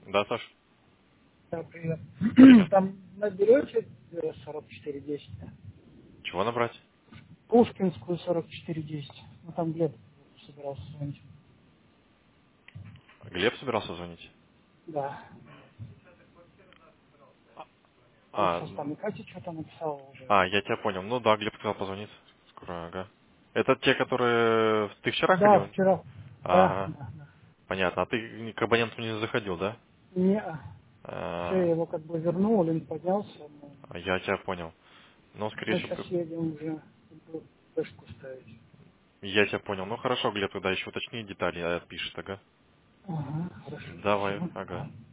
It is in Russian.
Да, Саш? Да, привет. Привет. Там наберете 4410? Чего набрать? Пушкинскую 4410. Ну там Глеб собирался звонить. Глеб собирался звонить? Да. Он А, со там Катя что-то написал уже. я тебя понял. Ну да, Глеб сказал позвонить. Скоро, ага. Это те, которые ты вчера Да, ходил? вчера. Да, Ага, да, да. понятно. А ты к абоненту не заходил, да? Не, все, я А, его как бы вернул, он поднялся. Ну, я тебя понял. Ну, скорее мы всего, сейчас едем уже флешку ставить. я тебя понял. Ну хорошо, Глеб тогда еще уточни детали, а отпишет, ага. Ага, хорошо, Давай, спасибо. ага.